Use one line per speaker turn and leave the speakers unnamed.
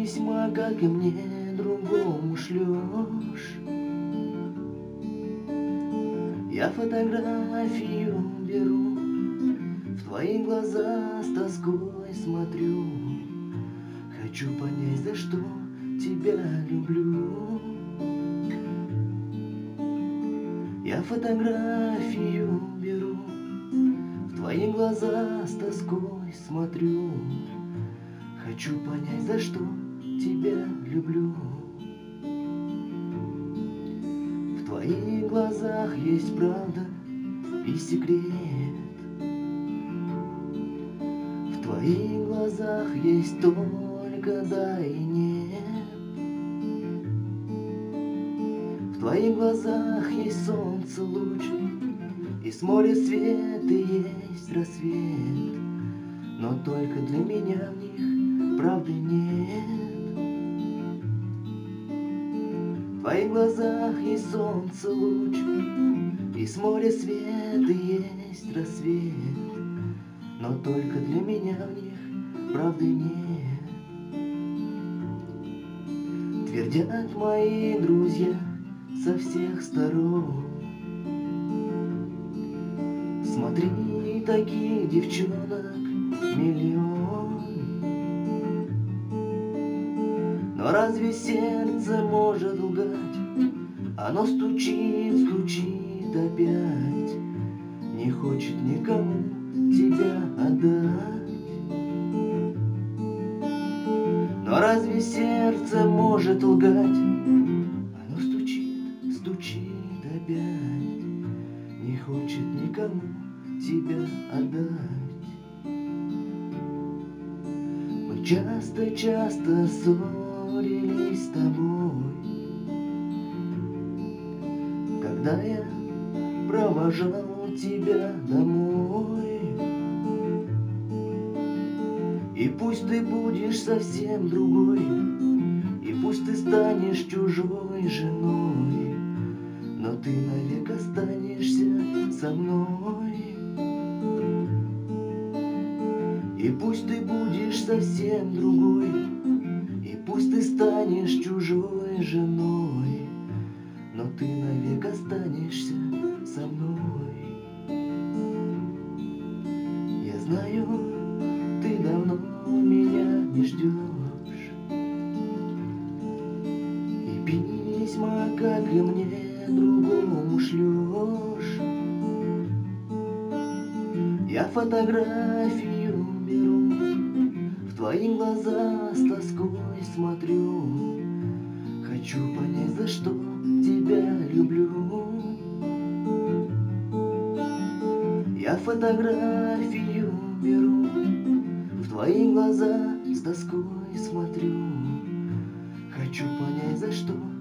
письма, как и мне, другому шлешь. Я фотографию беру, в твои глаза с тоской смотрю. Хочу понять, за что тебя люблю. Я фотографию беру, в твои глаза с тоской смотрю. Хочу понять, за что тебя люблю. В твоих глазах есть правда и секрет. В твоих глазах есть только да и нет. В твоих глазах есть солнце луч, и с моря свет, и есть рассвет. Но только для меня в них правды нет. В твоих глазах есть солнце луч, и с моря свет, и есть рассвет. Но только для меня в них правды нет. Твердят мои друзья со всех сторон: смотри, таких девчонок миллион. Но разве сердце может лгать? Оно стучит, стучит опять, не хочет никому тебя отдать. Но разве сердце может лгать? Оно стучит, стучит опять, не хочет никому тебя отдать. Мы часто ссорились с тобой, когда я провожал тебя домой. И пусть ты будешь совсем другой, и пусть ты станешь чужой женой, но ты навек останешься со мной. И пусть ты будешь совсем другой, и пусть ты станешь чужой женой, но ты навек останешься со мной. Я знаю, ты давно меня не ждешь, и письма, как и мне, другому шлешь. Я фотографию беру, в твои глаза с тоской смотрю. Хочу понять, за что тебя люблю. Я фотографию беру, в твои глаза с тоской смотрю. Хочу понять, за что